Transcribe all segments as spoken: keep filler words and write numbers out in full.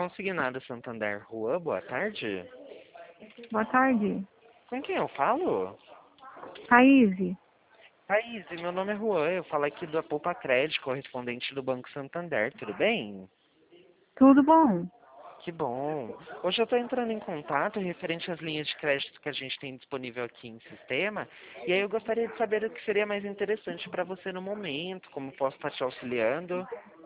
Consignado Santander Rua, boa tarde. Boa tarde. Com quem eu falo? Raíze. Thaís, meu nome é Juan, eu falo aqui da Poupa Crédito, correspondente do Banco Santander, tudo bem? Tudo bom? Que bom. Hoje eu estou entrando em contato referente às linhas de crédito que a gente tem disponível aqui em sistema, e aí eu gostaria de saber o que seria mais interessante para você no momento, como posso estar te auxiliando.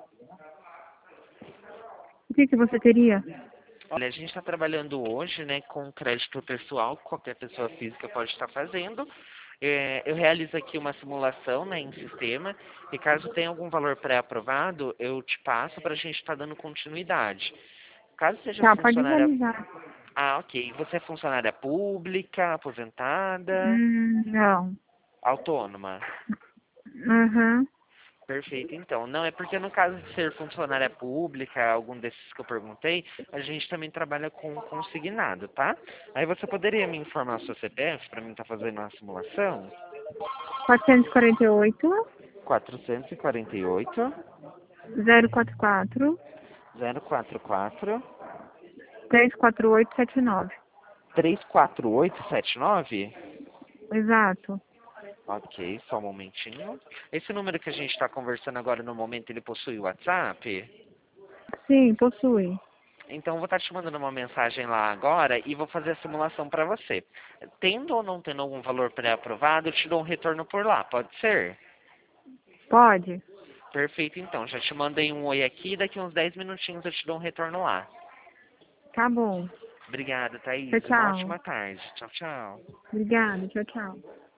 O que, que você teria? Olha, a gente está trabalhando hoje, né, com crédito pessoal, que qualquer pessoa física pode estar fazendo. É, eu realizo aqui uma simulação, né, em sistema, e caso tenha algum valor pré-aprovado, eu te passo para a gente estar dando continuidade. Caso seja Tá, pode funcionária... realizar. Ah, ok. Você é funcionária pública, aposentada, Hum, não. autônoma? Uhum. Perfeito, então. Não, é porque no caso de ser funcionária pública, algum desses que eu perguntei, a gente também trabalha com consignado, tá? Aí você poderia me informar o seu C P F para mim estar fazendo uma simulação? quatrocentos e quarenta e oito, quatrocentos e quarenta e oito, zero quatro quatro, zero quatro quatro, três quatro oito sete nove. três quatro oito sete nove? Exato. Ok, só um momentinho. Esse número que a gente está conversando agora no momento, ele possui WhatsApp? Sim, possui. Então, eu vou estar te mandando uma mensagem lá agora e vou fazer a simulação para você. Tendo ou não tendo algum valor pré-aprovado, eu te dou um retorno por lá, pode ser? Pode? Perfeito, então. Já te mandei um oi aqui, daqui uns dez minutinhos eu te dou um retorno lá. Tá bom. Obrigado, Tchau, Thaís. Uma tchau. ótima tarde. Tchau, tchau. Obrigada. Tchau, tchau.